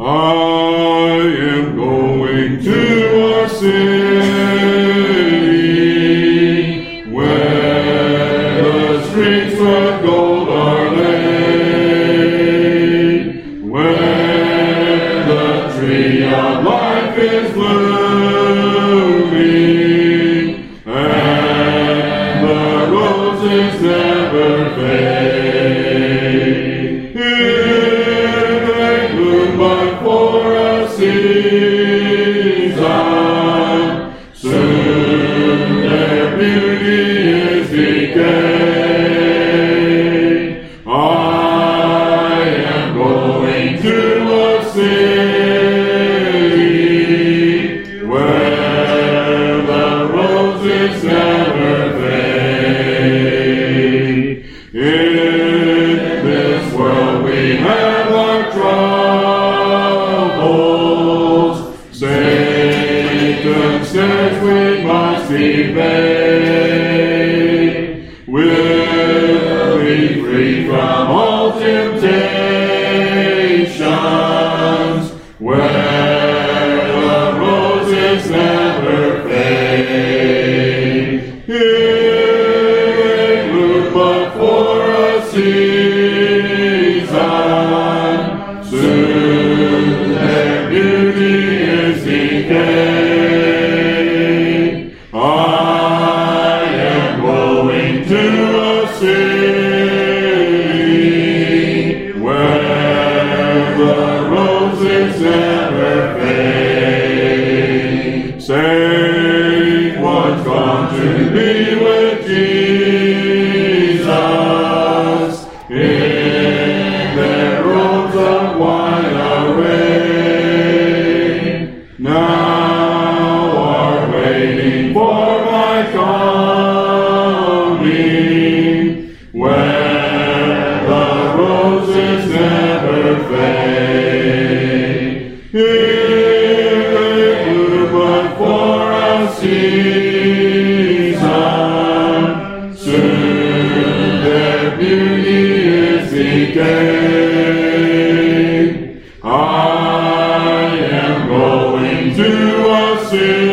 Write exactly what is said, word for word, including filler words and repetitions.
I am going to a city where the streets of gold are laid, where the tree of life is blooming, and the roses never fade. Here they bloom but for a season, soon their beauty is decayed. I am going to a city where the roses never fade. In this world we have our troubles. Satan says we must evade. We'll be free from all temptations where the roses never fade. Here they bloom but for a season, soon their beauty is decayed. I am going to a city where the roses never fade. Saint one's gone to be with Jesus in their robes of white array. Now are waiting for my coming, where the roses never fade. Here they bloom but for a season, soon their beauty is decayed. I am going to a city